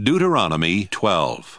Deuteronomy 12.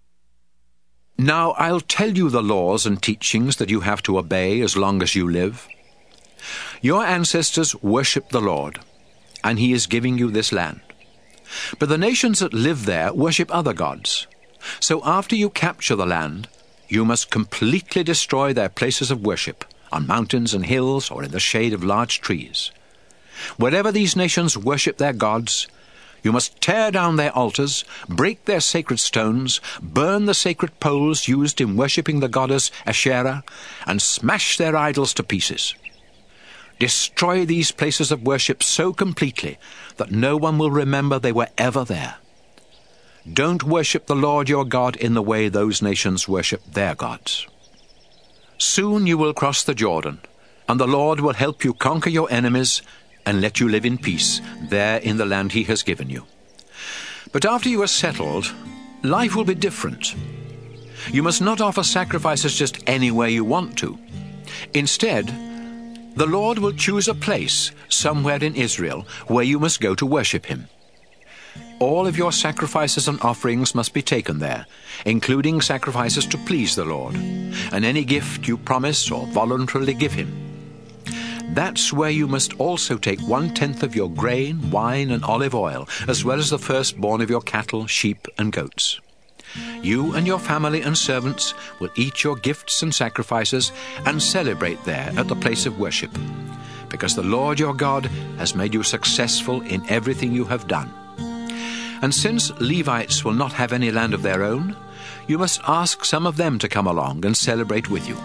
Now I'll tell you the laws and teachings that you have to obey as long as you live. Your ancestors worshipped the Lord, and He is giving you this land. But the nations that live there worship other gods. So after you capture the land, you must completely destroy their places of worship, on mountains and hills or in the shade of large trees. Wherever these nations worship their gods, you must tear down their altars, break their sacred stones, burn the sacred poles used in worshipping the goddess Asherah, and smash their idols to pieces. Destroy these places of worship so completely that no one will remember they were ever there. Don't worship the Lord your God in the way those nations worship their gods. Soon you will cross the Jordan, and the Lord will help you conquer your enemies and let you live in peace there in the land He has given you. But after you are settled, life will be different. You must not offer sacrifices just anywhere you want to. Instead, the Lord will choose a place somewhere in Israel where you must go to worship Him. All of your sacrifices and offerings must be taken there, including sacrifices to please the Lord, and any gift you promise or voluntarily give Him. That's where you must also take 1/10 of your grain, wine, and olive oil, as well as the firstborn of your cattle, sheep, and goats. You and your family and servants will eat your gifts and sacrifices and celebrate there at the place of worship, because the Lord your God has made you successful in everything you have done. And since Levites will not have any land of their own, you must ask some of them to come along and celebrate with you.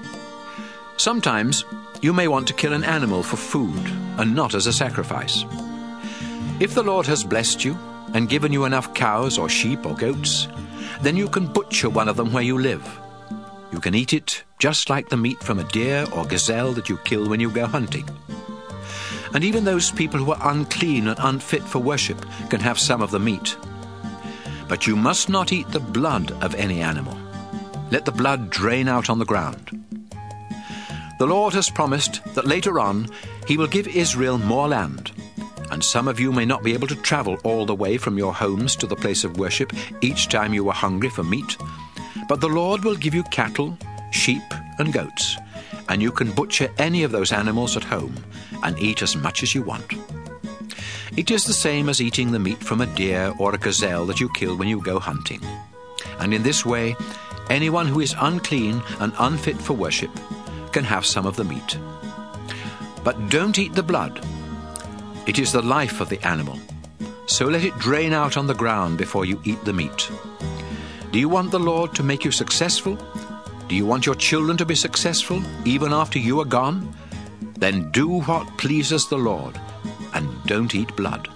Sometimes you may want to kill an animal for food and not as a sacrifice. If the Lord has blessed you and given you enough cows or sheep or goats, then you can butcher one of them where you live. You can eat it just like the meat from a deer or gazelle that you kill when you go hunting. And even those people who are unclean and unfit for worship can have some of the meat. But you must not eat the blood of any animal. Let the blood drain out on the ground. The Lord has promised that later on He will give Israel more land, and some of you may not be able to travel all the way from your homes to the place of worship each time you are hungry for meat, but the Lord will give you cattle, sheep, and goats, and you can butcher any of those animals at home and eat as much as you want. It is the same as eating the meat from a deer or a gazelle that you kill when you go hunting. And in this way, anyone who is unclean and unfit for worship can have some of the meat. But don't eat the blood. It is the life of the animal, so let it drain out on the ground before you eat the meat. Do you want the Lord to make you successful? Do you want your children to be successful even after you are gone? Then do what pleases the Lord, and don't eat blood.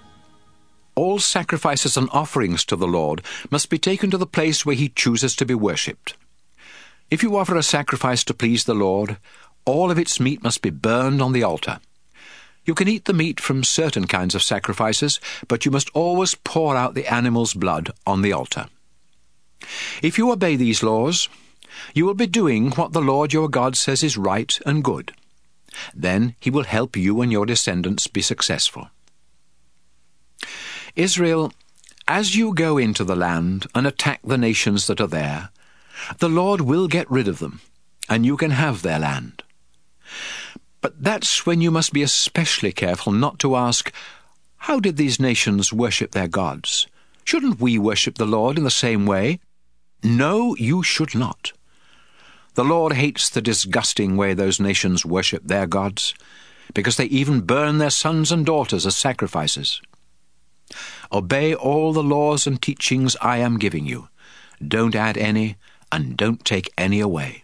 All sacrifices and offerings to the Lord must be taken to the place where He chooses to be worshipped. If you offer a sacrifice to please the Lord, all of its meat must be burned on the altar. You can eat the meat from certain kinds of sacrifices, but you must always pour out the animal's blood on the altar. If you obey these laws, you will be doing what the Lord your God says is right and good. Then He will help you and your descendants be successful. Israel, as you go into the land and attack the nations that are there, the Lord will get rid of them, and you can have their land. But that's when you must be especially careful not to ask, "How did these nations worship their gods? Shouldn't we worship the Lord in the same way?" No, you should not. The Lord hates the disgusting way those nations worship their gods, because they even burn their sons and daughters as sacrifices. Obey all the laws and teachings I am giving you. Don't add any, and don't take any away.